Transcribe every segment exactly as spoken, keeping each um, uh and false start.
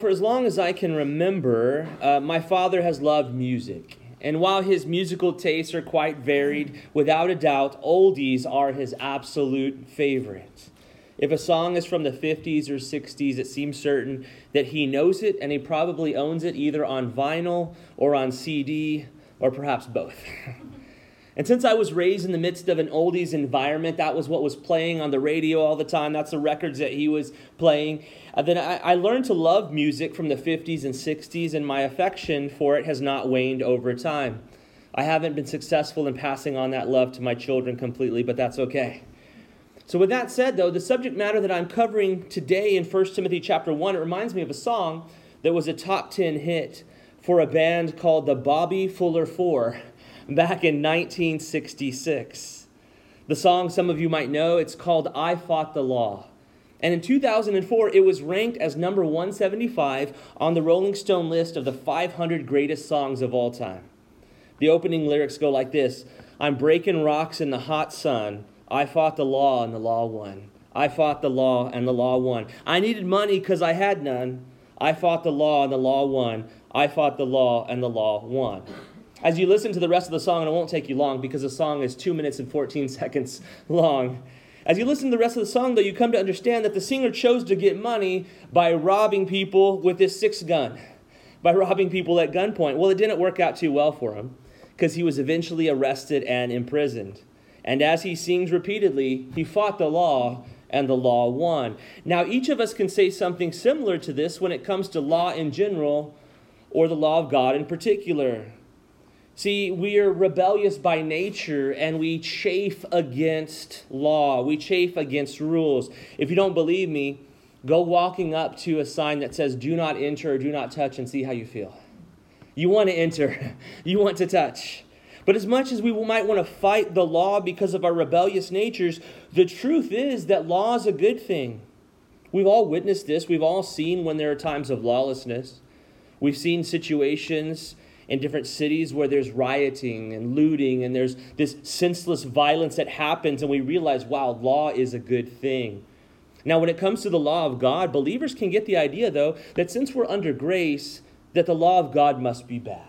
For as long as I can remember, uh, my father has loved music. And while his musical tastes are quite varied, without a doubt, oldies are his absolute favorite. If a song is from the fifties or sixties, it seems certain that he knows it and he probably owns it either on vinyl or on C D or perhaps both. And since I was raised in the midst of an oldies environment, that was what was playing on the radio all the time. That's the records that he was playing. Uh, then I, I learned to love music from the fifties and sixties, and my affection for it has not waned over time. I haven't been successful in passing on that love to my children completely, but that's okay. So with that said, though, the subject matter that I'm covering today in First Timothy chapter one, it reminds me of a song that was a top ten hit for a band called the Bobby Fuller Four back in nineteen sixty-six. The song, some of you might know, it's called I Fought the Law. And in two thousand four, it was ranked as number one seventy-five on the Rolling Stone list of the five hundred greatest songs of all time. The opening lyrics go like this: I'm breaking rocks in the hot sun. I fought the law and the law won. I fought the law and the law won. I needed money because I had none. I fought the law and the law won. I fought the law and the law won. As you listen to the rest of the song, and it won't take you long because the song is two minutes and fourteen seconds long. As you listen to the rest of the song, though, you come to understand that the singer chose to get money by robbing people with his six gun, by robbing people at gunpoint. Well, it didn't work out too well for him because he was eventually arrested and imprisoned. And as he sings repeatedly, he fought the law and the law won. Now, each of us can say something similar to this when it comes to law in general or the law of God in particular. See, we are rebellious by nature and we chafe against law. We chafe against rules. If you don't believe me, go walking up to a sign that says do not enter or do not touch and see how you feel. You want to enter. You want to touch. But as much as we might want to fight the law because of our rebellious natures, the truth is that law is a good thing. We've all witnessed this. We've all seen when there are times of lawlessness. We've seen situations in different cities where there's rioting and looting and there's this senseless violence that happens, and we realize, wow, law is a good thing. Now, when it comes to the law of God, believers can get the idea, though, that since we're under grace, that the law of God must be bad.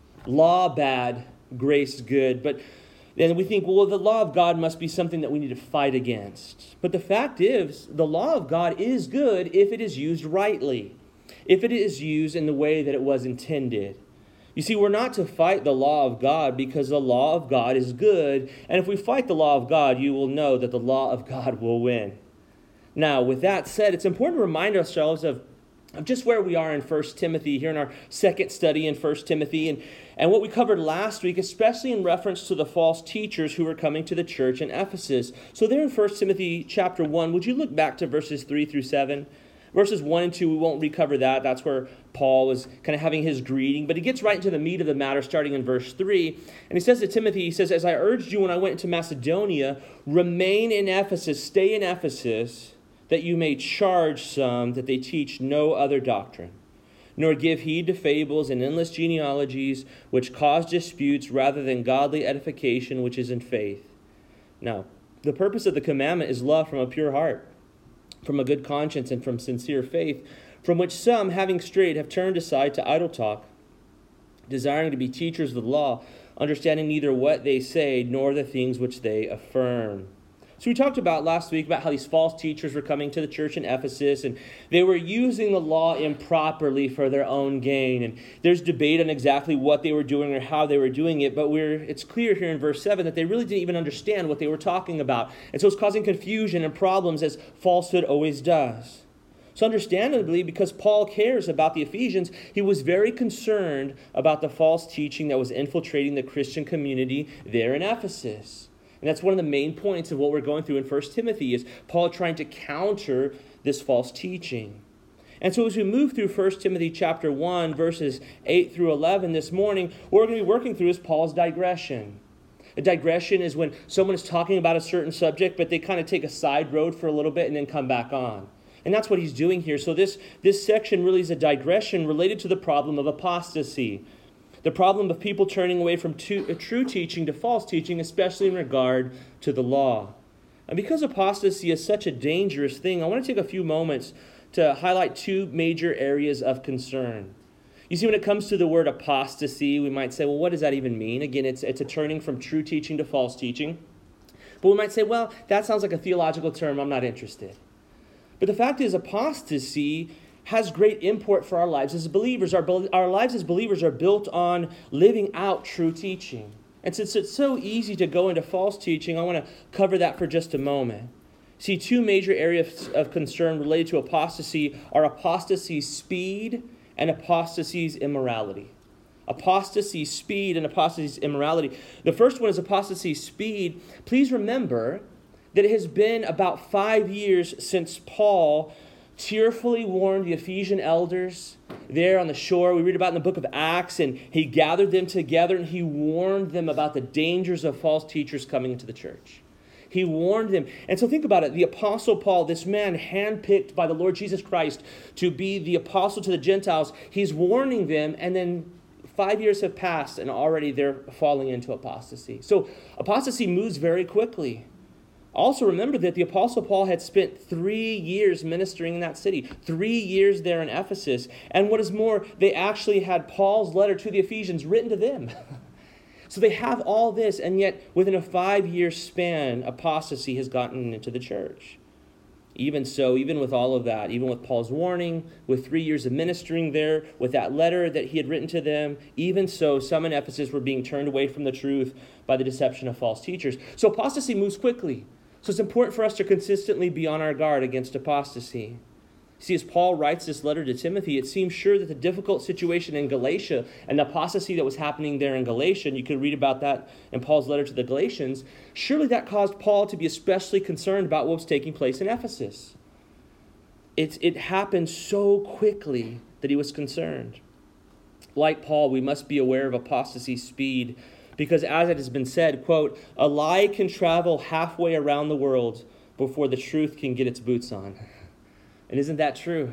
Law bad, grace good. But then we think, well, the law of God must be something that we need to fight against. But the fact is, the law of God is good if it is used rightly, if it is used in the way that it was intended. You see, we're not to fight the law of God because the law of God is good. And if we fight the law of God, you will know that the law of God will win. Now, with that said, it's important to remind ourselves of, of just where we are in First Timothy, here in our second study in First Timothy, and, and what we covered last week, especially in reference to the false teachers who were coming to the church in Ephesus. So there in First Timothy chapter one, would you look back to verses three through seven? Verses one and two, we won't recover that. That's where Paul was kind of having his greeting. But he gets right into the meat of the matter starting in verse three. And he says to Timothy, he says, as I urged you when I went into Macedonia, remain in Ephesus, stay in Ephesus, that you may charge some that they teach no other doctrine, nor give heed to fables and endless genealogies, which cause disputes rather than godly edification, which is in faith. Now, the purpose of the commandment is love from a pure heart, from a good conscience and from sincere faith, from which some, having strayed, have turned aside to idle talk, desiring to be teachers of the law, understanding neither what they say nor the things which they affirm. So we talked about last week about how these false teachers were coming to the church in Ephesus, and they were using the law improperly for their own gain. And there's debate on exactly what they were doing or how they were doing it, but we're it's clear here in verse seven that they really didn't even understand what they were talking about. And so it's causing confusion and problems, as falsehood always does. So understandably, because Paul cares about the Ephesians, he was very concerned about the false teaching that was infiltrating the Christian community there in Ephesus. And that's one of the main points of what we're going through in First Timothy, is Paul trying to counter this false teaching. And so as we move through First Timothy chapter one, verses eight through eleven this morning, what we're going to be working through is Paul's digression. A digression is when someone is talking about a certain subject, but they kind of take a side road for a little bit and then come back on. And that's what he's doing here. So this, this section really is a digression related to the problem of apostasy. The problem of people turning away from to, true teaching to false teaching, especially in regard to the law. And because apostasy is such a dangerous thing, I want to take a few moments to highlight two major areas of concern. You see, when it comes to the word apostasy, we might say, well, what does that even mean? Again, it's, it's a turning from true teaching to false teaching. But we might say, well, that sounds like a theological term. I'm not interested. But the fact is, apostasy has great import for our lives as believers. Our, our lives as believers are built on living out true teaching. And since it's so easy to go into false teaching, I want to cover that for just a moment. See, two major areas of concern related to apostasy are apostasy's speed and apostasy's immorality. Apostasy's speed and apostasy's immorality. The first one is apostasy's speed. Please remember that it has been about five years since Paul tearfully warned the Ephesian elders there on the shore. We read about in the book of Acts, and he gathered them together and he warned them about the dangers of false teachers coming into the church. He warned them. And so think about it. The Apostle Paul, this man handpicked by the Lord Jesus Christ to be the apostle to the Gentiles, he's warning them, and then five years have passed and already they're falling into apostasy. So apostasy moves very quickly. Also remember that the Apostle Paul had spent three years ministering in that city, three years there in Ephesus. And what is more, they actually had Paul's letter to the Ephesians written to them. So they have all this, and yet within a five-year span, apostasy has gotten into the church. Even so, even with all of that, even with Paul's warning, with three years of ministering there, with that letter that he had written to them, even so, some in Ephesus were being turned away from the truth by the deception of false teachers. So apostasy moves quickly. So it's important for us to consistently be on our guard against apostasy. See, as Paul writes this letter to Timothy, it seems sure that the difficult situation in Galatia and the apostasy that was happening there in Galatia, and you can read about that in Paul's letter to the Galatians, surely that caused Paul to be especially concerned about what was taking place in Ephesus. It, it happened so quickly that he was concerned. Like Paul, we must be aware of apostasy's speed, because as it has been said, quote, a lie can travel halfway around the world before the truth can get its boots on. And isn't that true?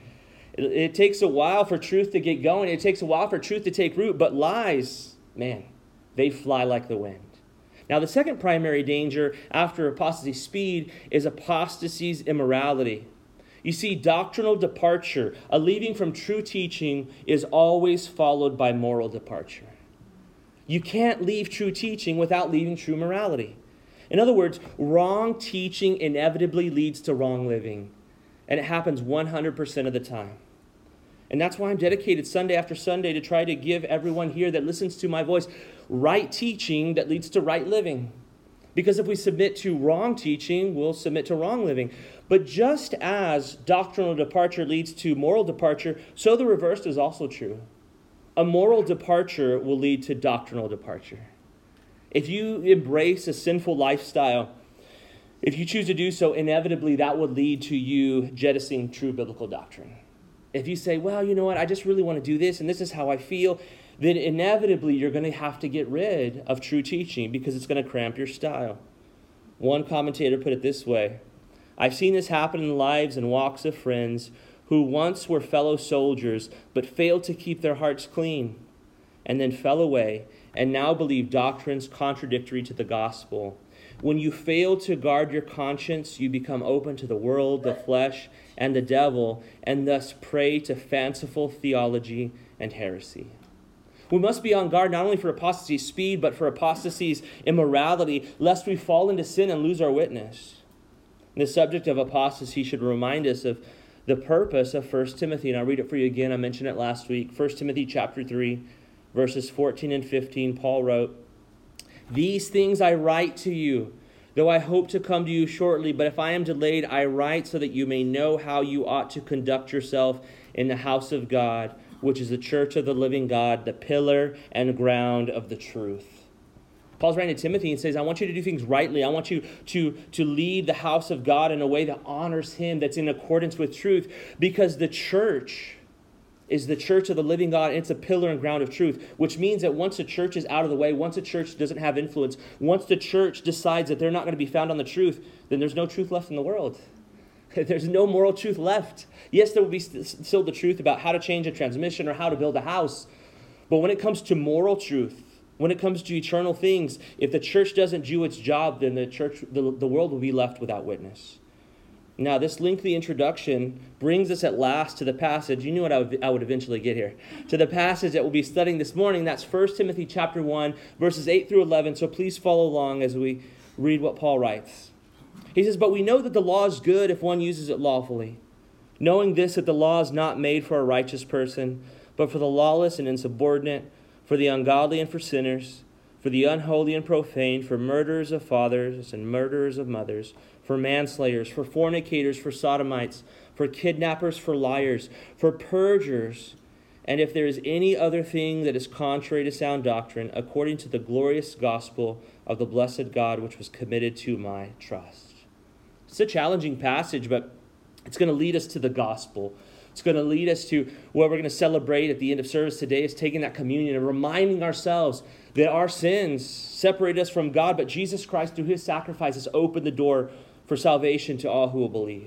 It, it takes a while for truth to get going. It takes a while for truth to take root. But lies, man, they fly like the wind. Now, the second primary danger after apostasy's speed is apostasy's immorality. You see, doctrinal departure, a leaving from true teaching, is always followed by moral departure. You can't leave true teaching without leaving true morality. In other words, wrong teaching inevitably leads to wrong living. And it happens one hundred percent of the time. And that's why I'm dedicated Sunday after Sunday to try to give everyone here that listens to my voice right teaching that leads to right living. Because if we submit to wrong teaching, we'll submit to wrong living. But just as doctrinal departure leads to moral departure, so the reverse is also true. A moral departure will lead to doctrinal departure. If you embrace a sinful lifestyle, if you choose to do so, inevitably that would lead to you jettisoning true biblical doctrine. If you say, well, you know what, I just really want to do this, and this is how I feel, then inevitably you're going to have to get rid of true teaching because it's going to cramp your style. One commentator put it this way: I've seen this happen in the lives and walks of friends who once were fellow soldiers but failed to keep their hearts clean and then fell away and now believe doctrines contradictory to the gospel. When you fail to guard your conscience, you become open to the world, the flesh, and the devil, and thus prey to fanciful theology and heresy. We must be on guard not only for apostasy's speed, but for apostasy's immorality, lest we fall into sin and lose our witness. The subject of apostasy should remind us of the purpose of First Timothy, and I'll read it for you again. I mentioned it last week. First Timothy chapter three, verses fourteen and fifteen, Paul wrote, "These things I write to you, though I hope to come to you shortly, but if I am delayed, I write so that you may know how you ought to conduct yourself in the house of God, which is the church of the living God, the pillar and ground of the truth." Paul's writing to Timothy and says, I want you to do things rightly. I want you to, to lead the house of God in a way that honors him, that's in accordance with truth, because the church is the church of the living God, and it's a pillar and ground of truth, which means that once the church is out of the way, once the church doesn't have influence, once the church decides that they're not going to be found on the truth, then there's no truth left in the world. There's no moral truth left. Yes, there will be still the truth about how to change a transmission or how to build a house, but when it comes to moral truth, when it comes to eternal things, if the church doesn't do its job, then the church, the, the world will be left without witness. Now, this lengthy introduction brings us at last to the passage. You knew what I would, I would eventually get here. To the passage that we'll be studying this morning. That's First Timothy chapter one, verses eight through eleven. So please follow along as we read what Paul writes. He says, "But we know that the law is good if one uses it lawfully. Knowing this, that the law is not made for a righteous person, but for the lawless and insubordinate, for the ungodly and for sinners, for the unholy and profane, for murderers of fathers and murderers of mothers, for manslayers, for fornicators, for sodomites, for kidnappers, for liars, for perjurers, and if there is any other thing that is contrary to sound doctrine, according to the glorious gospel of the blessed God, which was committed to my trust." It's a challenging passage, but it's going to lead us to the gospel. It's going to lead us to what we're going to celebrate at the end of service today, is taking that communion and reminding ourselves that our sins separate us from God, but Jesus Christ, through his sacrifice, has opened the door for salvation to all who will believe.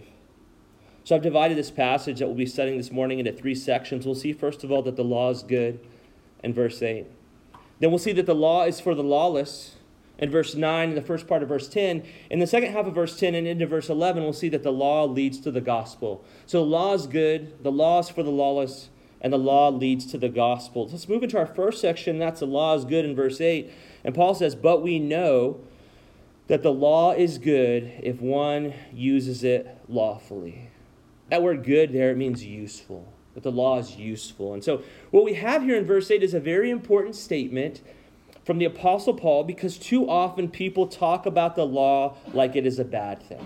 So I've divided this passage that we'll be studying this morning into three sections. We'll see, first of all, that the law is good in verse eight. Then we'll see that the law is for the lawless in verse nine, in the first part of verse ten. In the second half of verse ten and into verse eleven, we'll see that the law leads to the gospel. So the law is good, the law is for the lawless, and the law leads to the gospel. Let's move into our first section. That's the law is good in verse eight. And Paul says, "But we know that the law is good if one uses it lawfully." That word good there, it means useful. That the law is useful. And so what we have here in verse eight is a very important statement from the Apostle Paul, because too often people talk about the law like it is a bad thing.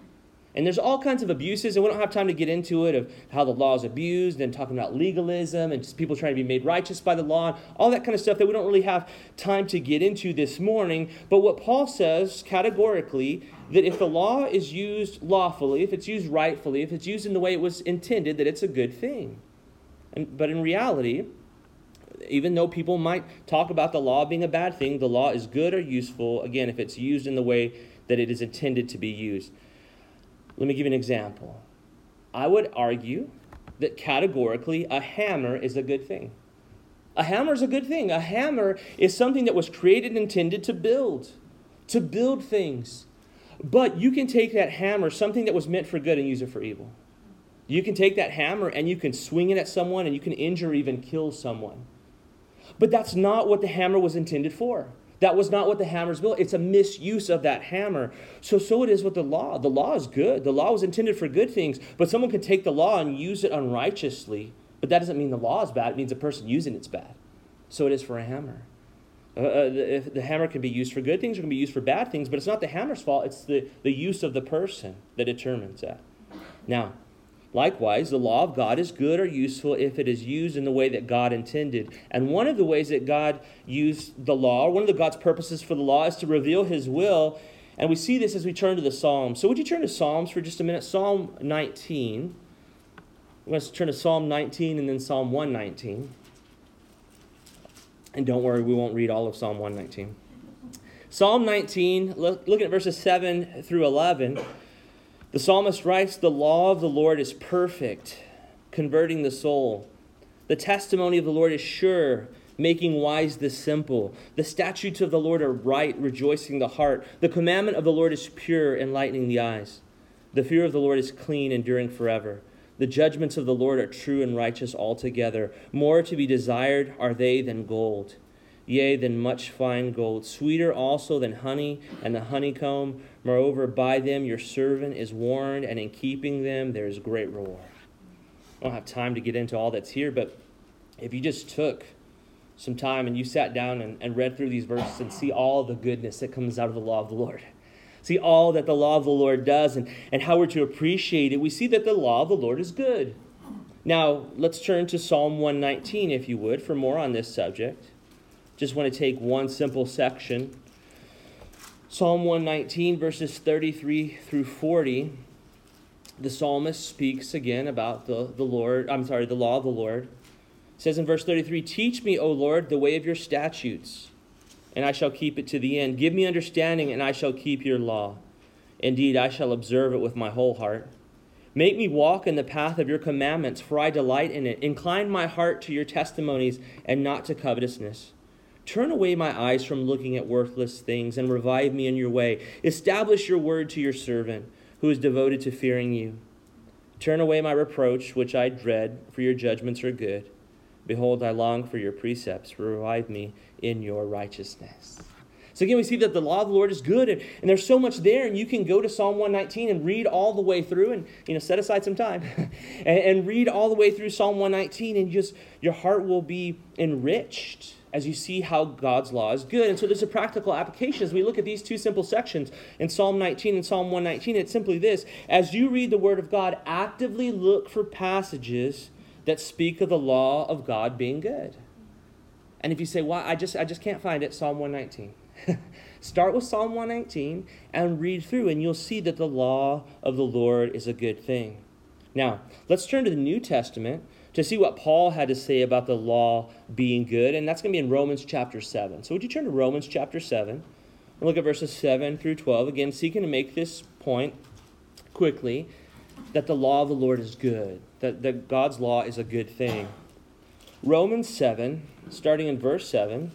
And there's all kinds of abuses, and we don't have time to get into it, of how the law is abused, and talking about legalism, and just people trying to be made righteous by the law, and all that kind of stuff that we don't really have time to get into this morning. But what Paul says categorically, that if the law is used lawfully, if it's used rightfully, if it's used in the way it was intended, that it's a good thing. And, but in reality, even though people might talk about the law being a bad thing, the law is good or useful, again, if it's used in the way that it is intended to be used. Let me give you an example. I would argue that categorically a hammer is a good thing. A hammer is a good thing. A hammer is something that was created and intended to build, to build things. But you can take that hammer, something that was meant for good, and use it for evil. You can take that hammer and you can swing it at someone and you can injure or even kill someone. But that's not what the hammer was intended for. That was not what the hammer is built. It's a misuse of that hammer. So, so it is with the law. The law is good. The law was intended for good things, but someone can take the law and use it unrighteously. But that doesn't mean the law is bad. It means the person using it's bad. So it is for a hammer. Uh, uh, the, the hammer can be used for good things or can be used for bad things, but it's not the hammer's fault. It's the, the use of the person that determines that. Now, likewise, the law of God is good or useful if it is used in the way that God intended. And one of the ways that God used the law, or one of the God's purposes for the law, is to reveal his will. And we see this as we turn to the Psalms. So would you turn to Psalms for just a minute? Psalm nineteen. We're going to turn to Psalm nineteen and then Psalm one nineteen. And don't worry, we won't read all of Psalm one nineteen. Psalm nineteen, look, looking at verses seven through eleven. The psalmist writes, "The law of the Lord is perfect, converting the soul. The testimony of the Lord is sure, making wise the simple. The statutes of the Lord are right, rejoicing the heart. The commandment of the Lord is pure, enlightening the eyes. The fear of the Lord is clean, enduring forever. The judgments of the Lord are true and righteous altogether. More to be desired are they than gold, yea, than much fine gold, sweeter also than honey and the honeycomb. Moreover, by them your servant is warned, and in keeping them there is great reward." I don't have time to get into all that's here, but if you just took some time and you sat down and, and read through these verses and see all the goodness that comes out of the law of the Lord, see all that the law of the Lord does and, and how we're to appreciate it, we see that the law of the Lord is good. Now, let's turn to Psalm one nineteen, if you would, for more on this subject. Just want to take one simple section. Psalm one nineteen, verses thirty-three through forty. The psalmist speaks again about the, the Lord, I'm sorry, the law of the Lord. It says in verse thirty-three, "Teach me, O Lord, the way of your statutes, and I shall keep it to the end. Give me understanding, and I shall keep your law. Indeed, I shall observe it with my whole heart. Make me walk in the path of your commandments, for I delight in it. Incline my heart to your testimonies, and not to covetousness. Turn away my eyes from looking at worthless things, and revive me in your way. Establish your word to your servant. who is devoted to fearing you. Turn away my reproach, which I dread, for your judgments are good. Behold, I long for your precepts. Revive me in your righteousness. So again, we see that the law of the Lord is good, and, and there's so much there, and you can go to Psalm one nineteen and read all the way through, and you know, set aside some time, and, and read all the way through Psalm one nineteen, and just your heart will be enriched as you see how God's law is good. And so there's a practical application as we look at these two simple sections in Psalm nineteen and Psalm one nineteen. It's simply this: as you read the Word of God, actively look for passages that speak of the law of God being good. And if you say, well, I just I just can't find it, Psalm one nineteen. Start with Psalm one nineteen and read through, and you'll see that the law of the Lord is a good thing. Now, let's turn to the New Testament to see what Paul had to say about the law being good, and that's going to be in Romans chapter seven. So would you turn to Romans chapter seven and look at verses seven through twelve, again, seeking to make this point quickly, that the law of the Lord is good, that, that God's law is a good thing. Romans seven, starting in verse seven,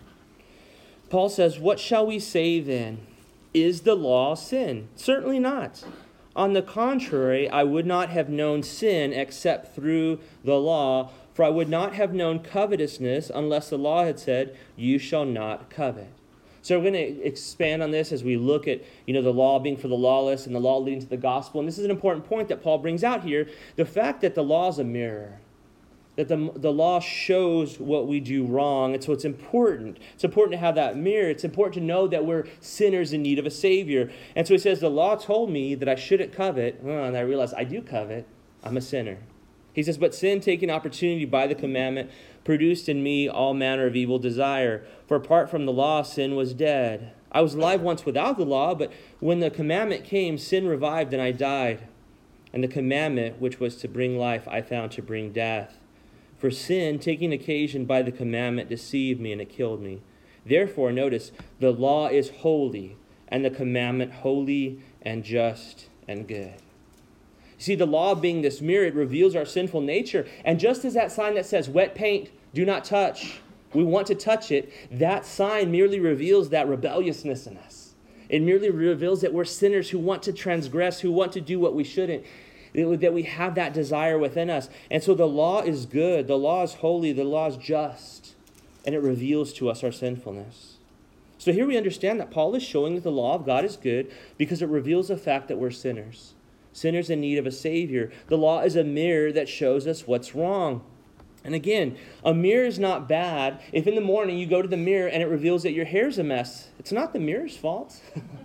Paul says, "What shall we say then? Is the law sin? Certainly not. On the contrary, I would not have known sin except through the law, for I would not have known covetousness unless the law had said, 'You shall not covet.'" So we're going to expand on this as we look at, you know, the law being for the lawless and the law leading to the gospel. And this is an important point that Paul brings out here, the fact that the law is a mirror. That the, the law shows what we do wrong. And so it's important. It's important to have that mirror. It's important to know that we're sinners in need of a Savior. And so he says, the law told me that I shouldn't covet. Oh, and I realized I do covet. I'm a sinner. He says, but sin, taking opportunity by the commandment, produced in me all manner of evil desire. For apart from the law, sin was dead. I was alive once without the law, but when the commandment came, sin revived and I died. And the commandment, which was to bring life, I found to bring death. For sin, taking occasion by the commandment, deceived me, and it killed me. Therefore, notice, the law is holy, and the commandment holy and just and good. You see, the law being this mirror, it reveals our sinful nature. And just as that sign that says, wet paint, do not touch, we want to touch it, that sign merely reveals that rebelliousness in us. It merely reveals that we're sinners who want to transgress, who want to do what we shouldn't. That we have that desire within us. And so the law is good, the law is holy, the law is just, and it reveals to us our sinfulness. So here we understand that Paul is showing that the law of God is good because it reveals the fact that we're sinners, sinners in need of a Savior. The law is a mirror that shows us what's wrong. And again, a mirror is not bad if in the morning you go to the mirror and it reveals that your hair's a mess. It's not the mirror's fault.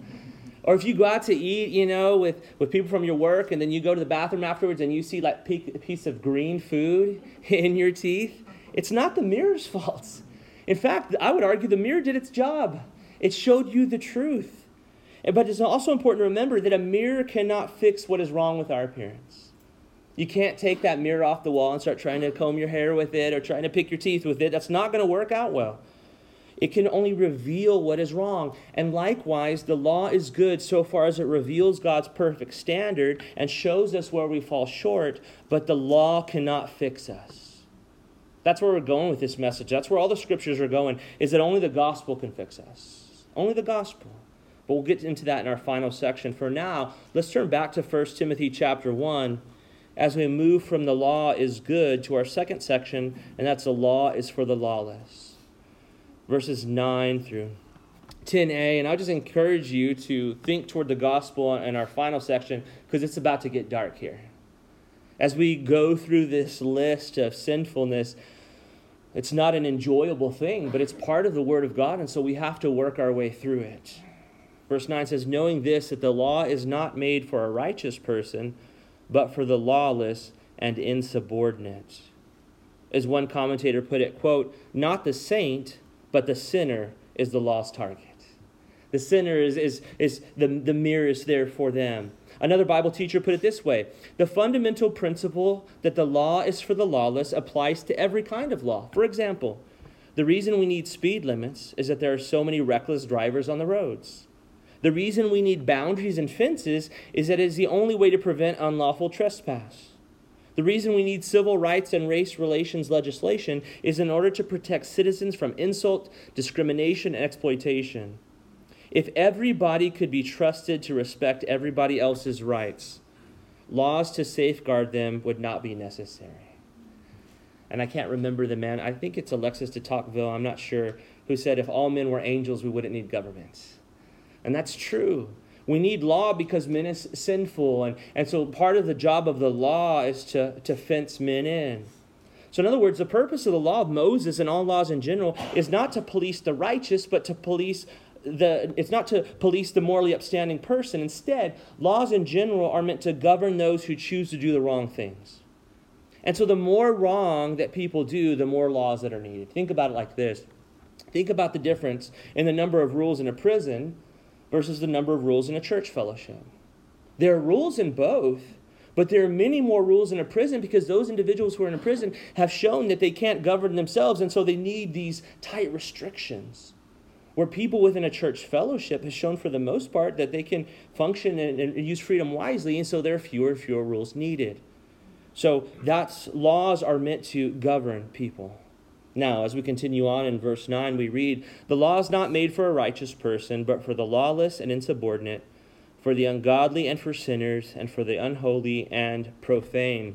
Or if you go out to eat, you know, with, with people from your work, and then you go to the bathroom afterwards and you see like a piece of green food in your teeth, it's not the mirror's fault. In fact, I would argue the mirror did its job. It showed you the truth. But it's also important to remember that a mirror cannot fix what is wrong with our appearance. You can't take that mirror off the wall and start trying to comb your hair with it or trying to pick your teeth with it. That's not going to work out well. It can only reveal what is wrong. And likewise, the law is good so far as it reveals God's perfect standard and shows us where we fall short, but the law cannot fix us. That's where we're going with this message. That's where all the scriptures are going, is that only the gospel can fix us. Only the gospel. But we'll get into that in our final section. For now, let's turn back to First Timothy chapter one as we move from the law is good to our second section, and that's the law is for the lawless. Verses nine through ten a, and I'll just encourage you to think toward the gospel in our final section because it's about to get dark here. As we go through this list of sinfulness, it's not an enjoyable thing, but it's part of the Word of God, and so we have to work our way through it. Verse nine says, knowing this, that the law is not made for a righteous person, but for the lawless and insubordinate. As one commentator put it, quote, not the saint, but the sinner is the law's target. The sinner is, is, is the, the mirror is there for them. Another Bible teacher put it this way: the fundamental principle that the law is for the lawless applies to every kind of law. For example, the reason we need speed limits is that there are so many reckless drivers on the roads. The reason we need boundaries and fences is that it is the only way to prevent unlawful trespass. The reason we need civil rights and race relations legislation is in order to protect citizens from insult, discrimination, and exploitation. If everybody could be trusted to respect everybody else's rights, laws to safeguard them would not be necessary. And I can't remember the man, I think it's Alexis de Tocqueville, I'm not sure, who said if all men were angels, we wouldn't need governments. And that's true. We need law because men is sinful. And, and so part of the job of the law is to, to fence men in. So in other words, the purpose of the law of Moses and all laws in general is not to police the righteous, but to police the, it's not to police the morally upstanding person. Instead, laws in general are meant to govern those who choose to do the wrong things. And so the more wrong that people do, the more laws that are needed. Think about it like this. Think about the difference in the number of rules in a prison versus the number of rules in a church fellowship. There are rules in both, but there are many more rules in a prison because those individuals who are in a prison have shown that they can't govern themselves, and so they need these tight restrictions. Where people within a church fellowship have shown for the most part that they can function and, and use freedom wisely, and so there are fewer and fewer rules needed. So that's laws are meant to govern people. Now, as we continue on in verse nine, we read, "The law is not made for a righteous person, but for the lawless and insubordinate, for the ungodly and for sinners, and for the unholy and profane."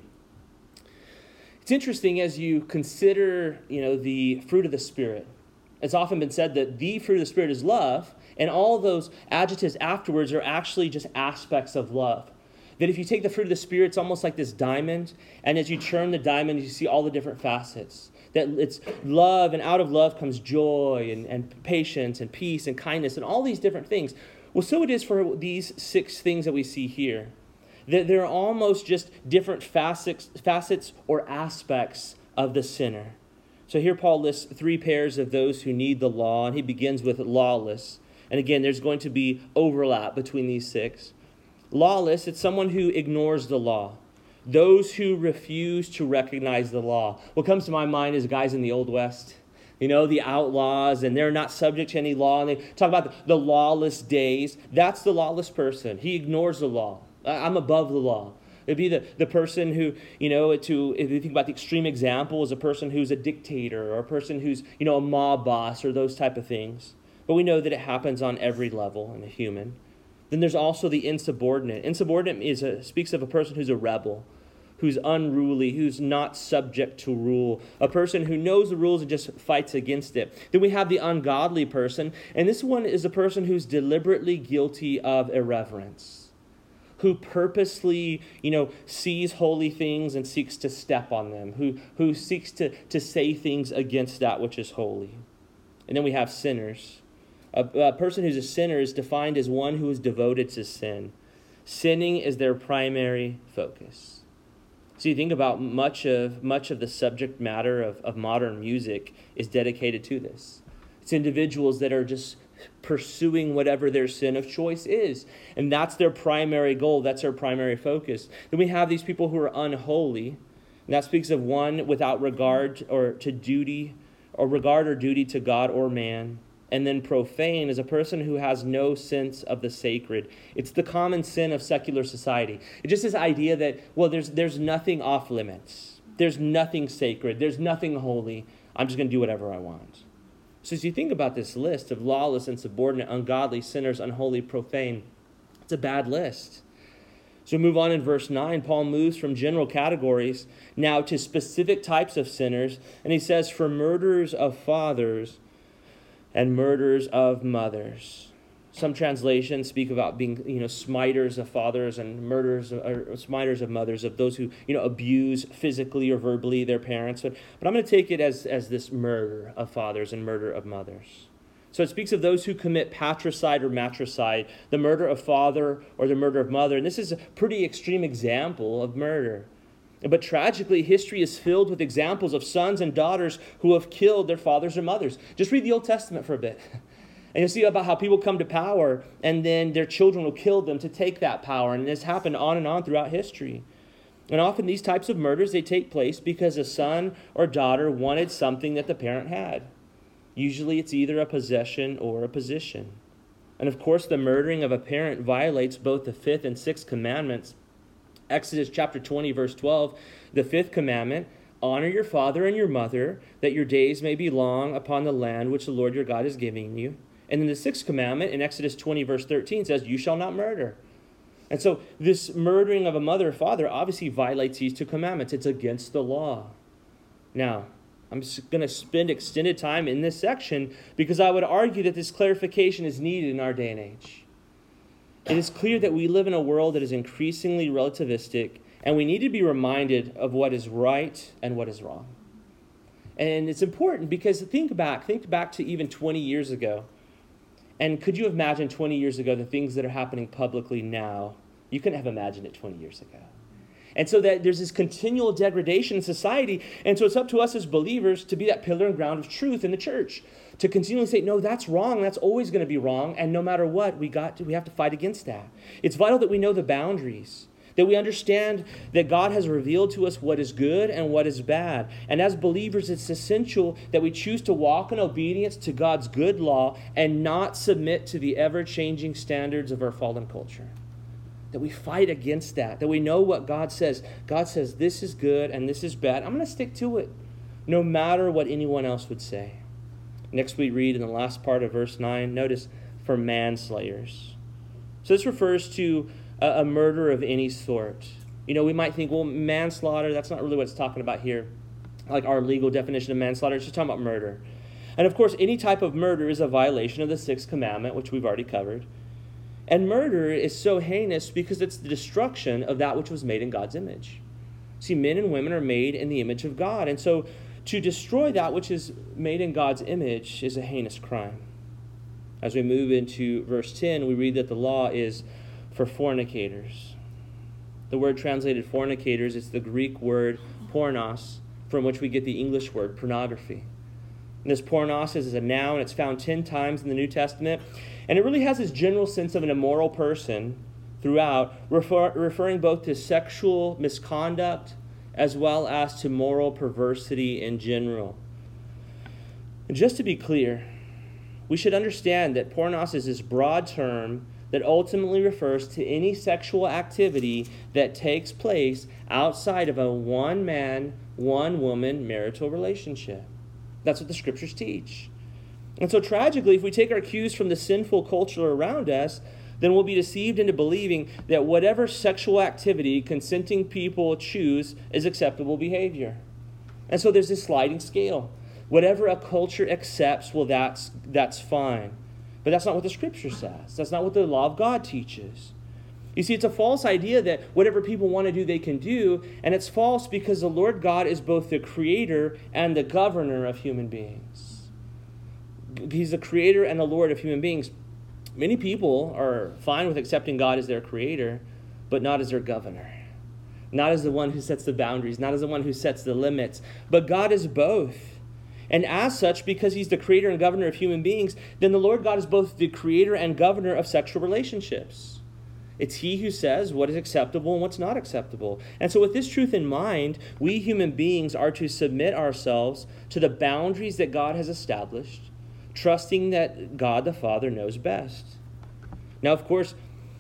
It's interesting as you consider, you know, the fruit of the Spirit. It's often been said that the fruit of the Spirit is love, and all those adjectives afterwards are actually just aspects of love. That if you take the fruit of the Spirit, it's almost like this diamond, and as you turn the diamond, you see all the different facets. That it's love, and out of love comes joy, and, and patience, and peace, and kindness, and all these different things. Well, so it is for these six things that we see here. That they're almost just different facets, facets or aspects of the sinner. So here Paul lists three pairs of those who need the law, and he begins with lawless. And again, there's going to be overlap between these six. Lawless, it's someone who ignores the law. Those who refuse to recognize the law. What comes to my mind is guys in the Old West. You know, the outlaws, and they're not subject to any law. And they talk about the, the lawless days. That's the lawless person. He ignores the law. I'm above the law. It'd be the, the person who, you know, to if you think about the extreme example, is a person who's a dictator or a person who's, you know, a mob boss or those type of things. But we know that it happens on every level in a human. Then there's also the insubordinate. Insubordinate is a, speaks of a person who's a rebel, who's unruly, who's not subject to rule, a person who knows the rules and just fights against it. Then we have the ungodly person, and this one is a person who's deliberately guilty of irreverence, who purposely, you know, sees holy things and seeks to step on them, who, who seeks to, to say things against that which is holy. And then we have sinners. A, a person who's a sinner is defined as one who is devoted to sin. Sinning is their primary focus. So you think about much of much of the subject matter of, of modern music is dedicated to this. It's individuals that are just pursuing whatever their sin of choice is. And that's their primary goal. That's their primary focus. Then we have these people who are unholy. And that speaks of one without regard or to duty or regard or duty to God or man. And then profane is a person who has no sense of the sacred. It's the common sin of secular society. It's just this idea that, well, there's there's nothing off limits. There's nothing sacred. There's nothing holy. I'm just going to do whatever I want. So as you think about this list of lawless, insubordinate, ungodly, sinners, unholy, profane, it's a bad list. So we move on in verse nine. Paul moves from general categories now to specific types of sinners. And he says, for murderers of fathers and murders of mothers. Some translations speak about being, you know, smiters of fathers and murderers or smiters of mothers, of those who, you know, abuse physically or verbally their parents. But, but I'm going to take it as, as this murder of fathers and murder of mothers. So it speaks of those who commit patricide or matricide, the murder of father or the murder of mother. And this is a pretty extreme example of murder. But tragically, history is filled with examples of sons and daughters who have killed their fathers or mothers. Just read the Old Testament for a bit. And you'll see about how people come to power and then their children will kill them to take that power. And this happened on and on throughout history. And often these types of murders, they take place because a son or daughter wanted something that the parent had. Usually it's either a possession or a position. And of course, the murdering of a parent violates both the fifth and sixth commandments. Exodus chapter twenty, verse twelve, the fifth commandment, honor your father and your mother, that your days may be long upon the land which the Lord your God is giving you. And then the sixth commandment in Exodus twenty, verse thirteen says, you shall not murder. And so this murdering of a mother or father obviously violates these two commandments. It's against the law. Now, I'm just going to spend extended time in this section because I would argue that this clarification is needed in our day and age. It is clear that we live in a world that is increasingly relativistic, and we need to be reminded of what is right and what is wrong. And it's important because think back, think back to even twenty years ago. And could you imagine twenty years ago the things that are happening publicly now? You couldn't have imagined it twenty years ago. And so that there's this continual degradation in society. And so it's up to us as believers to be that pillar and ground of truth in the church. To continually say, no, that's wrong. That's always going to be wrong. And no matter what, we got to, we have to fight against that. It's vital that we know the boundaries. That we understand that God has revealed to us what is good and what is bad. And as believers, it's essential that we choose to walk in obedience to God's good law and not submit to the ever-changing standards of our fallen culture. That we fight against that. That we know what God says. God says this is good and this is bad. I'm going to stick to it, no matter what anyone else would say. Next we read in the last part of verse nine, notice, for manslayers. So this refers to a, a murder of any sort. You know, we might think, well, manslaughter, that's not really what it's talking about here. Like our legal definition of manslaughter, it's just talking about murder. And of course, any type of murder is a violation of the sixth commandment, which we've already covered. And murder is so heinous because it's the destruction of that which was made in God's image. See, men and women are made in the image of God. And so to destroy that which is made in God's image is a heinous crime. As we move into verse ten, we read that the law is for fornicators. The word translated fornicators is the Greek word pornos, from which we get the English word pornography. And this pornos is a noun. It's found ten times in the New Testament. And it really has this general sense of an immoral person throughout, refer, referring both to sexual misconduct as well as to moral perversity in general. And just to be clear, we should understand that pornos is this broad term that ultimately refers to any sexual activity that takes place outside of a one-man, one-woman marital relationship. That's what the scriptures teach. And so tragically, if we take our cues from the sinful culture around us, then we'll be deceived into believing that whatever sexual activity consenting people choose is acceptable behavior. And so there's this sliding scale. Whatever a culture accepts, well, that's, that's fine. But that's not what the scripture says. That's not what the law of God teaches. You see, it's a false idea that whatever people want to do, they can do. And it's false because the Lord God is both the creator and the governor of human beings. He's the creator and the Lord of human beings. Many people are fine with accepting God as their creator, but not as their governor. Not as the one who sets the boundaries, not as the one who sets the limits. But God is both. And as such, because he's the creator and governor of human beings, then the Lord God is both the creator and governor of sexual relationships. It's he who says what is acceptable and what's not acceptable. And so with this truth in mind, we human beings are to submit ourselves to the boundaries that God has established, trusting that God the Father knows best. Now, of course,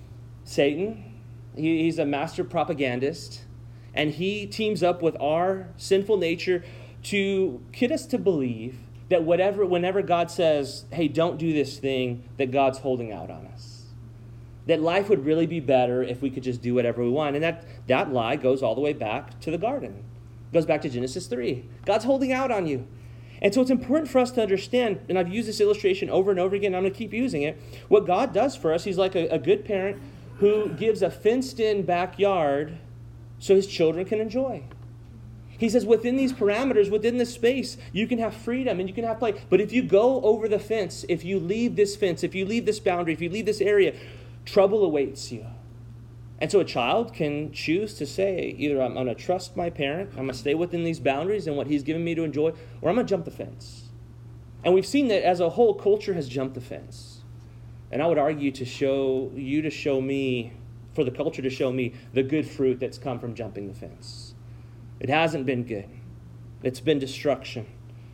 Satan, he, he's a master propagandist, and he teams up with our sinful nature to get us to believe that whatever, whenever God says, hey, don't do this thing, that God's holding out on us. That life would really be better if we could just do whatever we want. And that, that lie goes all the way back to the garden. It goes back to Genesis three. God's holding out on you. And so it's important for us to understand, and I've used this illustration over and over again, and I'm going to keep using it. What God does for us, he's like a, a good parent who gives a fenced-in backyard so his children can enjoy. He says within these parameters, within this space, you can have freedom and you can have play. But if you go over the fence, if you leave this fence, if you leave this boundary, if you leave this area, trouble awaits you. And so a child can choose to say, either I'm going to trust my parent, I'm going to stay within these boundaries and what he's given me to enjoy, or I'm going to jump the fence. And we've seen that as a whole, culture has jumped the fence. And I would argue to show you to show me, for the culture to show me the good fruit that's come from jumping the fence. It hasn't been good. It's been destruction.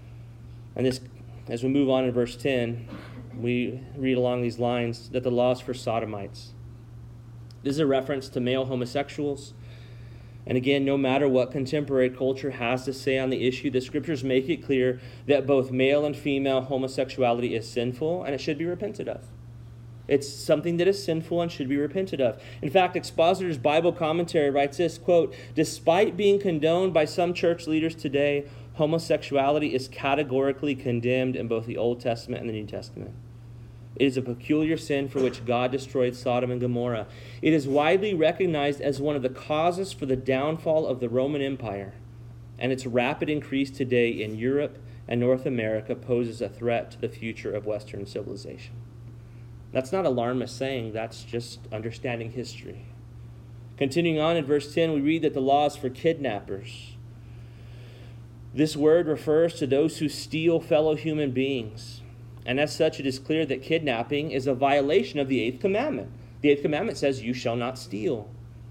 And this, as we move on in verse ten, we read along these lines that the law is for sodomites. This is a reference to male homosexuals. And again, no matter what contemporary culture has to say on the issue, the scriptures make it clear that both male and female homosexuality is sinful and it should be repented of. It's something that is sinful and should be repented of. In fact, Expositor's Bible Commentary writes this, quote, "Despite being condoned by some church leaders today, homosexuality is categorically condemned in both the Old Testament and the New Testament. It is a peculiar sin for which God destroyed Sodom and Gomorrah. It is widely recognized as one of the causes for the downfall of the Roman Empire, and its rapid increase today in Europe and North America poses a threat to the future of Western civilization." That's not alarmist saying, that's just understanding history. Continuing on in verse ten, we read that the law is for kidnappers. This word refers to those who steal fellow human beings. And as such, it is clear that kidnapping is a violation of the Eighth Commandment. The Eighth Commandment says, "You shall not steal."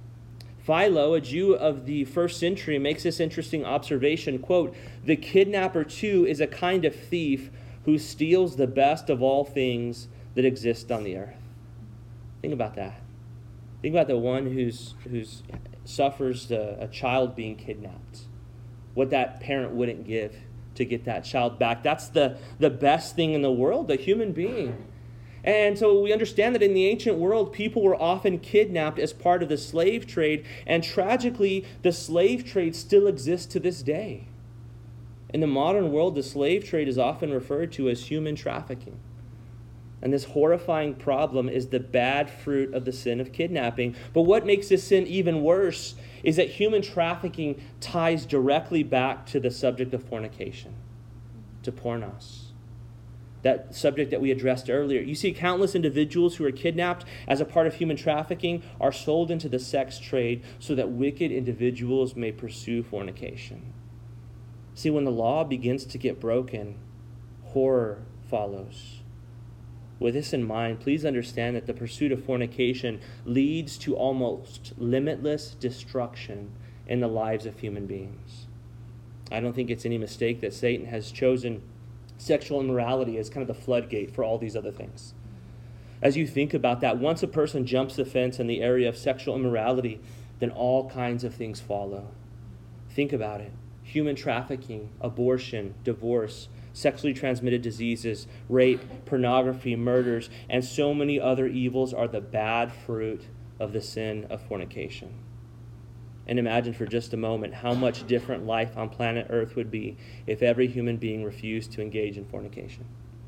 Philo, a Jew of the first century, makes this interesting observation, quote, "The kidnapper too is a kind of thief who steals the best of all things that exist on the earth." Think about that. Think about the one who's who's suffers a, a child being kidnapped. What that parent wouldn't give to get that child back. That's the, the best thing in the world, a human being. And so we understand that in the ancient world, people were often kidnapped as part of the slave trade, and tragically, the slave trade still exists to this day. In the modern world, the slave trade is often referred to as human trafficking. And this horrifying problem is the bad fruit of the sin of kidnapping. But what makes this sin even worse is that human trafficking ties directly back to the subject of fornication, to pornos. That subject that we addressed earlier. You see, countless individuals who are kidnapped as a part of human trafficking are sold into the sex trade so that wicked individuals may pursue fornication. See, when the law begins to get broken, horror follows. With this in mind, please understand that the pursuit of fornication leads to almost limitless destruction in the lives of human beings. I don't think it's any mistake that Satan has chosen sexual immorality as kind of the floodgate for all these other things. As you think about that, once a person jumps the fence in the area of sexual immorality, then all kinds of things follow. Think about it. Human trafficking, abortion, divorce, sexually transmitted diseases, rape, pornography, murders, and so many other evils are the bad fruit of the sin of fornication. And imagine for just a moment how much different life on planet Earth would be if every human being refused to engage in fornication.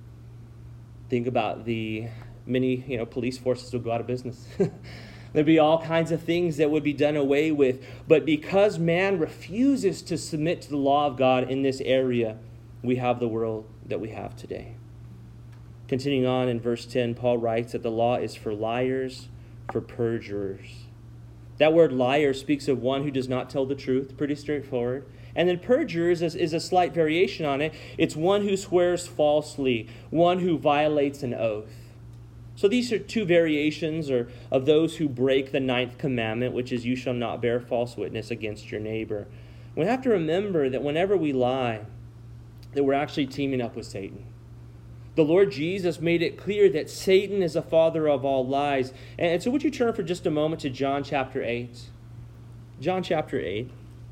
Think about the many, you know, police forces would go out of business. There'd be all kinds of things that would be done away with. But because man refuses to submit to the law of God in this area, we have the world that we have today. Continuing on in verse ten, Paul writes that the law is for liars, for perjurers. That word liar speaks of one who does not tell the truth, pretty straightforward. And then perjurers is, is a slight variation on it. It's one who swears falsely, one who violates an oath. So these are two variations or of those who break the ninth commandment, which is you shall not bear false witness against your neighbor. We have to remember that whenever we lie, that we're actually teaming up with Satan. The Lord Jesus made it clear that Satan is the father of all lies. And so would you turn for just a moment to John chapter eight? John chapter eight.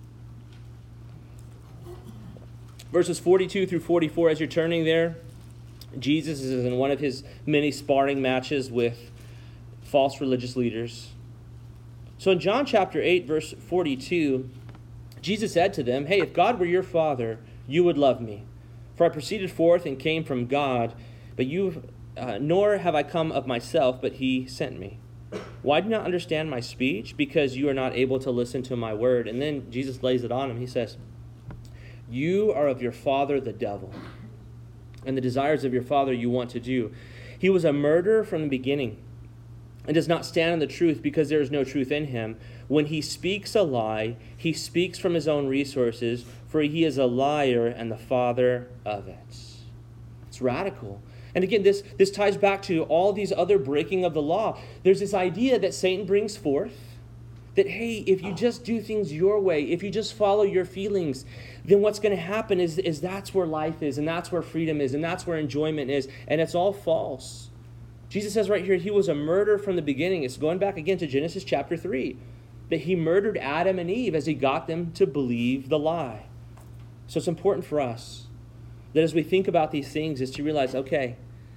Verses forty-two through forty-four, as you're turning there, Jesus is in one of his many sparring matches with false religious leaders. So in John chapter eight, verse forty-two, Jesus said to them, "Hey, if God were your father, you would love me. For I proceeded forth and came from God, but you, uh, nor have I come of myself, but he sent me. Why do you not understand my speech? Because you are not able to listen to my word." And then Jesus lays it on him. He says, "You are of your father the devil, and the desires of your father you want to do. He was a murderer from the beginning, and does not stand in the truth because there is no truth in him. When he speaks a lie, he speaks from his own resources, for he is a liar and the father of it." It's radical. And again, this, this ties back to all these other breaking of the law. There's this idea that Satan brings forth that, hey, if you just do things your way, if you just follow your feelings, then what's going to happen is, is that's where life is, and that's where freedom is, and that's where enjoyment is, and it's all false. Jesus says right here, he was a murderer from the beginning. It's going back again to Genesis chapter three. that he murdered Adam and Eve as he got them to believe the lie. So it's important for us that as we think about these things is to realize, okay,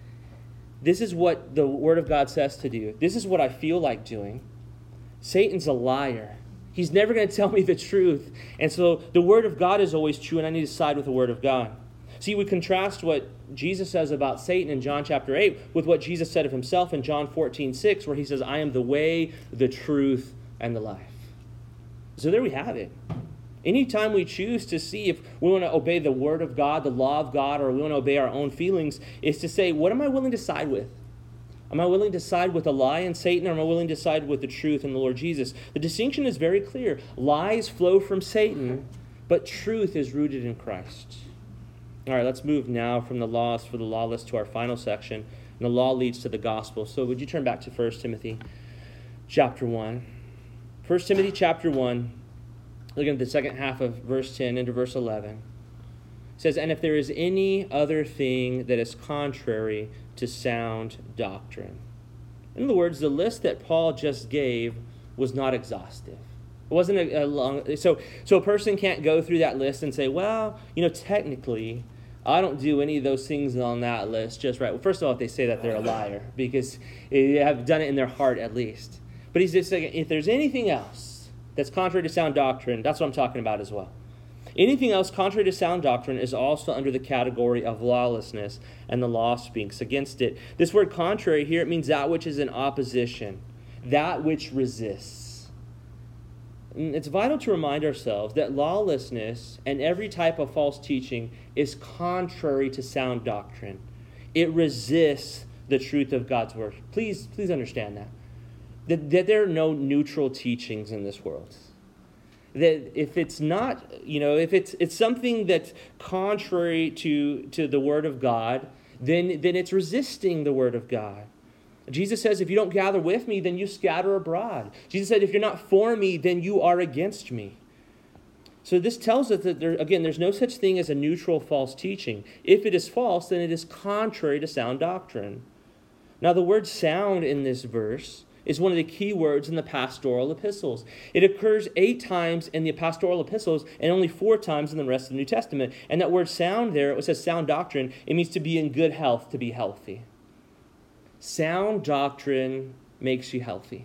this is what the Word of God says to do. This is what I feel like doing. Satan's a liar. He's never going to tell me the truth. And so the Word of God is always true, and I need to side with the Word of God. See, we contrast what Jesus says about Satan in John chapter eight with what Jesus said of himself in John fourteen six, where he says, I am the way, the truth, and the life. So there we have it. Anytime we choose to see if we want to obey the Word of God, the law of God, or we want to obey our own feelings, is to say, what am I willing to side with? Am I willing to side with a lie and Satan, or am I willing to side with the truth and the Lord Jesus? The distinction is very clear. Lies flow from Satan, but truth is rooted in Christ. All right, let's move now from the laws for the lawless to our final section. And the law leads to the gospel. So would you turn back to First Timothy chapter one. First Timothy chapter one, looking at the second half of verse ten into verse eleven. It says, and if there is any other thing that is contrary to sound doctrine. In other words, the list that Paul just gave was not exhaustive. It wasn't a, a long... So, so a person can't go through that list and say, well, you know, technically, I don't do any of those things on that list just right. Well, first of all, if they say that, they're a liar, because they have done it in their heart at least. But he's just saying, if there's anything else that's contrary to sound doctrine, that's what I'm talking about as well. Anything else contrary to sound doctrine is also under the category of lawlessness, and the law speaks against it. This word contrary here, it means that which is in opposition, that which resists. And it's vital to remind ourselves that lawlessness and every type of false teaching is contrary to sound doctrine. It resists the truth of God's word. Please, please understand that. That, that there are no neutral teachings in this world. That if it's not, you know, if it's it's something that's contrary to, to the Word of God, then, then it's resisting the Word of God. Jesus says, if you don't gather with me, then you scatter abroad. Jesus said, if you're not for me, then you are against me. So this tells us that, there, again, there's no such thing as a neutral false teaching. If it is false, then it is contrary to sound doctrine. Now, the word sound in this verse is one of the key words in the pastoral epistles. It occurs eight times in the pastoral epistles and only four times in the rest of the New Testament. And that word sound there, it says sound doctrine, it means to be in good health, to be healthy. Sound doctrine makes you healthy.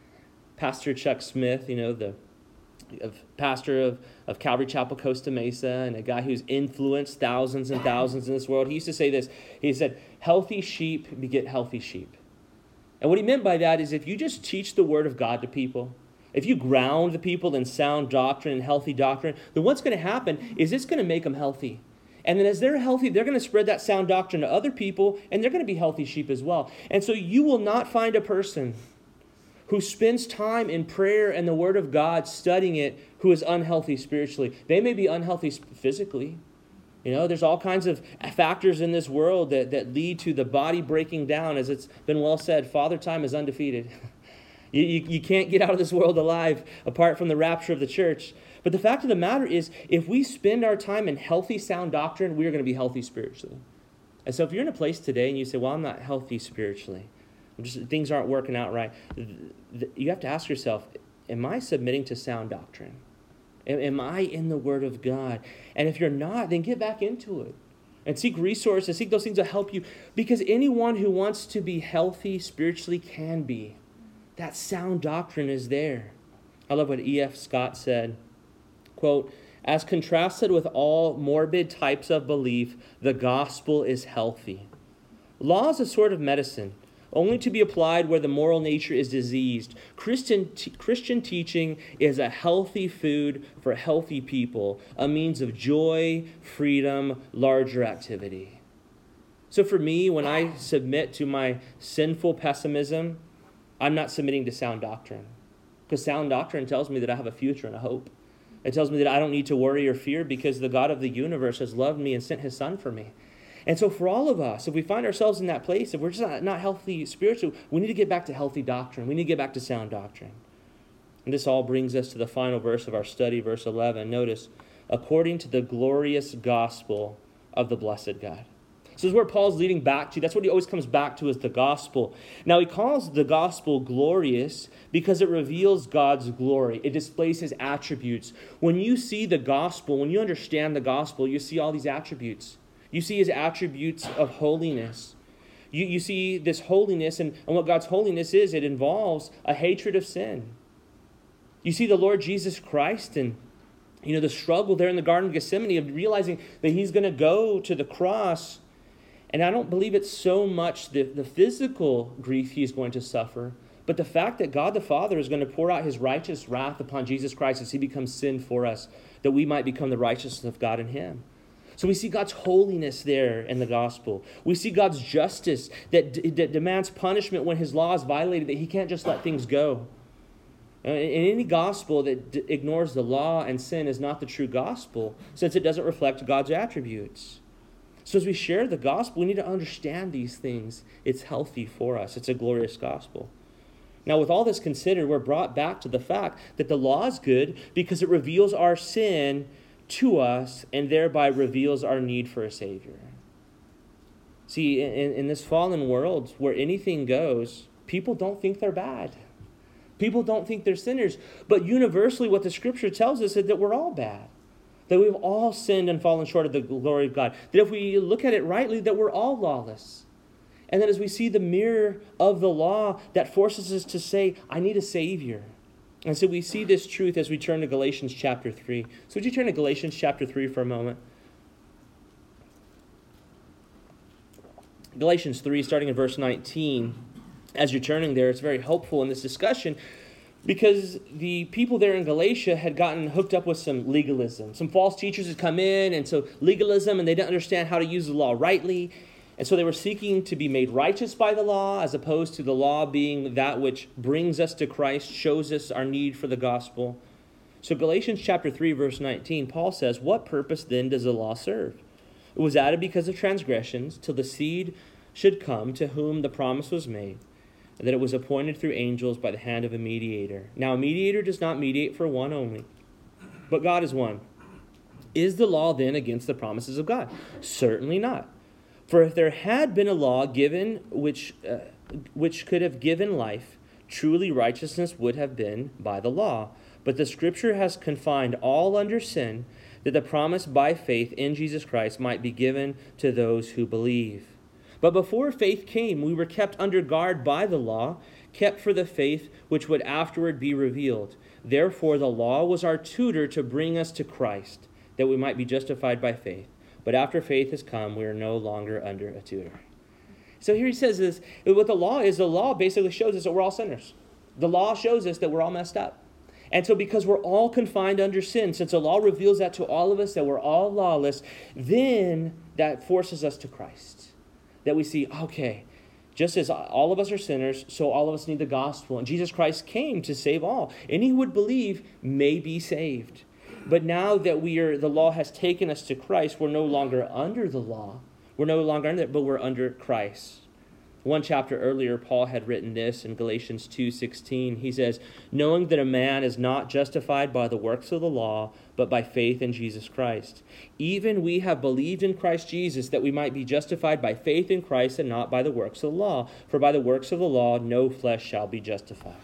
Pastor Chuck Smith, you know, the of pastor of, of Calvary Chapel, Costa Mesa, and a guy who's influenced thousands and thousands in this world, he used to say this. He said, healthy sheep beget healthy sheep. And what he meant by that is if you just teach the Word of God to people, if you ground the people in sound doctrine and healthy doctrine, then what's going to happen is it's going to make them healthy. And then as they're healthy, they're going to spread that sound doctrine to other people, and they're going to be healthy sheep as well. And so you will not find a person who spends time in prayer and the Word of God studying it who is unhealthy spiritually. They may be unhealthy physically. You know, there's all kinds of factors in this world that, that lead to the body breaking down. As it's been well said, Father Time is undefeated. you, you, you can't get out of this world alive apart from the rapture of the church. But the fact of the matter is, if we spend our time in healthy, sound doctrine, we are going to be healthy spiritually. And so if you're in a place today and you say, well, I'm not healthy spiritually, I'm just, things aren't working out right, you have to ask yourself, am I submitting to sound doctrine? Am I in the Word of God? And if you're not, then get back into it. And seek resources, seek those things that help you. Because anyone who wants to be healthy spiritually can be. That sound doctrine is there. I love what E F Scott said. Quote, as contrasted with all morbid types of belief, the gospel is healthy. Law is a sort of medicine, only to be applied where the moral nature is diseased. Christian, t- Christian teaching is a healthy food for healthy people, a means of joy, freedom, larger activity. So for me, when I submit to my sinful pessimism, I'm not submitting to sound doctrine. Because sound doctrine tells me that I have a future and a hope. It tells me that I don't need to worry or fear because the God of the universe has loved me and sent his Son for me. And so for all of us, if we find ourselves in that place, if we're just not, not healthy spiritually, we need to get back to healthy doctrine. We need to get back to sound doctrine. And this all brings us to the final verse of our study, verse eleven. Notice, according to the glorious gospel of the blessed God. So this is where Paul's leading back to. That's what he always comes back to, is the gospel. Now he calls the gospel glorious because it reveals God's glory. It displays his attributes. When you see the gospel, when you understand the gospel, you see all these attributes. You see his attributes of holiness. You, you see this holiness, and, and what God's holiness is, it involves a hatred of sin. You see the Lord Jesus Christ and, you know, the struggle there in the Garden of Gethsemane of realizing that he's going to go to the cross. And I don't believe it's so much the, the physical grief he's going to suffer, but the fact that God the Father is going to pour out his righteous wrath upon Jesus Christ as he becomes sin for us, that we might become the righteousness of God in him. So we see God's holiness there in the gospel. We see God's justice that, d- that demands punishment when his law is violated, that he can't just let things go. In any gospel that d- ignores the law and sin is not the true gospel, since it doesn't reflect God's attributes. So as we share the gospel, we need to understand these things. It's healthy for us. It's a glorious gospel. Now, with all this considered, we're brought back to the fact that the law is good because it reveals our sin to us and thereby reveals our need for a Savior. See, in, in this fallen world where anything goes, people don't think they're bad. People don't think they're sinners. But universally, what the Scripture tells us is that we're all bad. That we've all sinned and fallen short of the glory of God. That if we look at it rightly, that we're all lawless. And then as we see the mirror of the law, that forces us to say, I need a Savior. And so we see this truth as we turn to Galatians chapter three. So would you turn to Galatians chapter three for a moment? Galatians three, starting in verse nineteen. As you're turning there, it's very helpful in this discussion because the people there in Galatia had gotten hooked up with some legalism. Some false teachers had come in, and so legalism, and they didn't understand how to use the law rightly. And so they were seeking to be made righteous by the law, as opposed to the law being that which brings us to Christ, shows us our need for the gospel. So Galatians chapter three, verse nineteen, Paul says, "What purpose then does the law serve? It was added because of transgressions, till the seed should come to whom the promise was made, and that it was appointed through angels by the hand of a mediator. Now a mediator does not mediate for one only, but God is one. Is the law then against the promises of God? Certainly not. For if there had been a law given which uh, which could have given life, truly righteousness would have been by the law. But the Scripture has confined all under sin, that the promise by faith in Jesus Christ might be given to those who believe. But before faith came, we were kept under guard by the law, kept for the faith which would afterward be revealed. Therefore the law was our tutor to bring us to Christ, that we might be justified by faith. But after faith has come, we are no longer under a tutor." So here he says this, what the law is, the law basically shows us that we're all sinners. The law shows us that we're all messed up. And so because we're all confined under sin, since the law reveals that to all of us, that we're all lawless, then that forces us to Christ. That we see, okay, just as all of us are sinners, so all of us need the gospel. And Jesus Christ came to save all. Any who would believe may be saved. But now that we are, the law has taken us to Christ, we're no longer under the law. We're no longer under it, but we're under Christ. One chapter earlier, Paul had written this in Galatians two sixteen. He says, "Knowing that a man is not justified by the works of the law, but by faith in Jesus Christ. Even we have believed in Christ Jesus, that we might be justified by faith in Christ and not by the works of the law. For by the works of the law, no flesh shall be justified."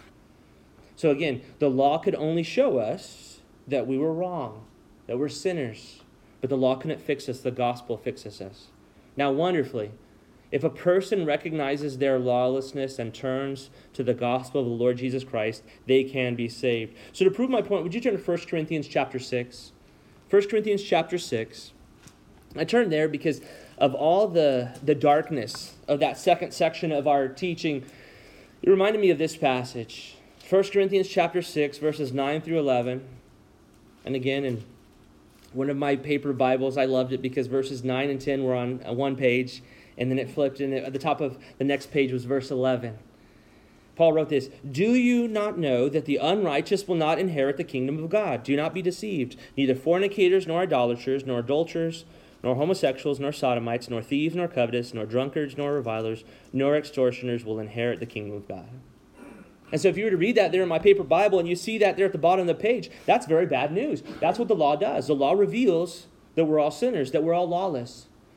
So again, the law could only show us that we were wrong, that we're sinners. But the law couldn't fix us. The gospel fixes us. Now, wonderfully, if a person recognizes their lawlessness and turns to the gospel of the Lord Jesus Christ, they can be saved. So to prove my point, would you turn to First Corinthians chapter six? First Corinthians chapter six. I turned there because of all the, the darkness of that second section of our teaching. It reminded me of this passage. First Corinthians chapter six, verses nine through eleven. And again, in one of my paper Bibles, I loved it because verses nine and ten were on one page. And then it flipped, and at the top of the next page was verse eleven. Paul wrote this, "Do you not know that the unrighteous will not inherit the kingdom of God? Do not be deceived. Neither fornicators, nor idolaters, nor adulterers, nor homosexuals, nor sodomites, nor thieves, nor covetous, nor drunkards, nor revilers, nor extortioners will inherit the kingdom of God." And so if you were to read that there in my paper Bible, and you see that there at the bottom of the page, that's very bad news. That's what the law does. The law reveals that we're all sinners, that we're all lawless.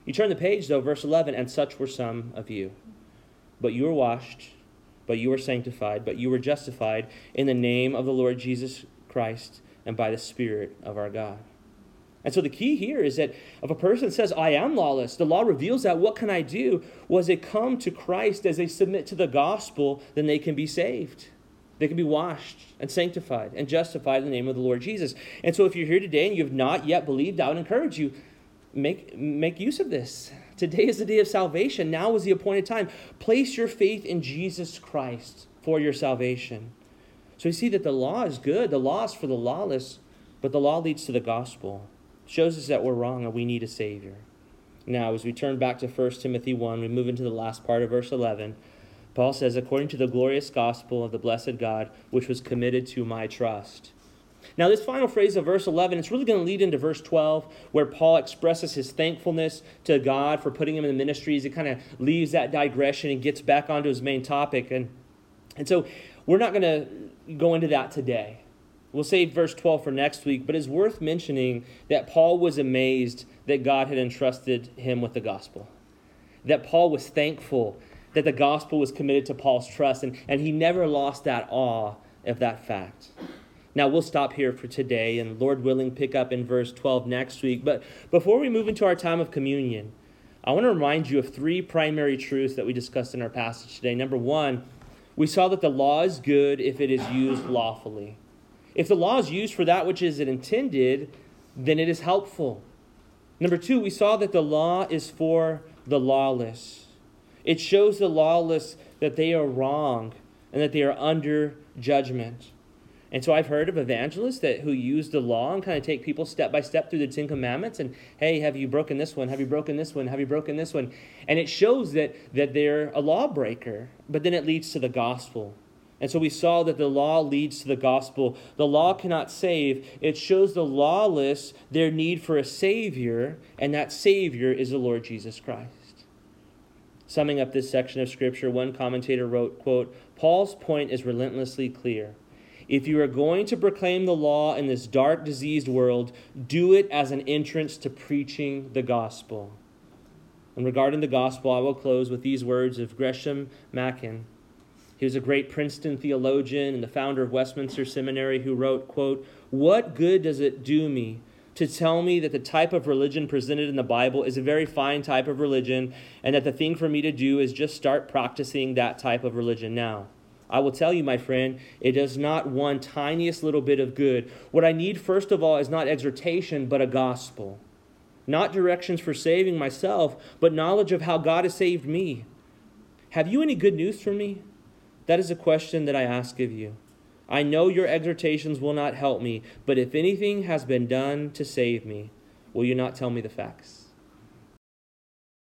You turn the page, though, verse eleven, and such were some of you. But you were washed, but you were sanctified, but you were justified in the name of the Lord Jesus Christ and by the Spirit of our God. And so the key here is that if a person says, I am lawless, the law reveals that, what can I do? Well, as they come to Christ, as they submit to the gospel, then they can be saved. They can be washed and sanctified and justified in the name of the Lord Jesus. And so if you're here today and you have not yet believed, I would encourage you, make, make use of this. Today is the day of salvation. Now is the appointed time. Place your faith in Jesus Christ for your salvation. So you see that the law is good. The law is for the lawless, but the law leads to the gospel. It shows us that we're wrong and we need a Savior. Now, as we turn back to First Timothy one, we move into the last part of verse eleven. Paul says, according to the glorious gospel of the blessed God, which was committed to my trust. Now, this final phrase of verse eleven, it's really going to lead into verse twelve, where Paul expresses his thankfulness to God for putting him in the ministries. It kind of leaves that digression and gets back onto his main topic. And, and so we're not going to go into that today. We'll save verse twelve for next week, but it's worth mentioning that Paul was amazed that God had entrusted him with the gospel. That Paul was thankful that the gospel was committed to Paul's trust, and, and he never lost that awe of that fact. Now, we'll stop here for today, and Lord willing, pick up in verse twelve next week. But before we move into our time of communion, I want to remind you of three primary truths that we discussed in our passage today. Number one, we saw that the law is good if it is used lawfully. If the law is used for that which is intended, then it is helpful. Number two, we saw that the law is for the lawless. It shows the lawless that they are wrong and that they are under judgment. And so I've heard of evangelists that who use the law and kind of take people step by step through the Ten Commandments and, hey, have you broken this one? Have you broken this one? Have you broken this one? And it shows that, that they're a lawbreaker, but then it leads to the gospel. And so we saw that the law leads to the gospel. The law cannot save. It shows the lawless their need for a Savior, and that Savior is the Lord Jesus Christ. Summing up this section of Scripture, one commentator wrote, quote, Paul's point is relentlessly clear. If you are going to proclaim the law in this dark, diseased world, do it as an entrance to preaching the gospel. And regarding the gospel, I will close with these words of Gresham Machen. He was a great Princeton theologian and the founder of Westminster Seminary who wrote, quote, what good does it do me to tell me that the type of religion presented in the Bible is a very fine type of religion and that the thing for me to do is just start practicing that type of religion now? I will tell you, my friend, it does not one tiniest little bit of good. What I need, first of all, is not exhortation, but a gospel. Not directions for saving myself, but knowledge of how God has saved me. Have you any good news for me? That is a question that I ask of you. I know your exhortations will not help me, but if anything has been done to save me, will you not tell me the facts?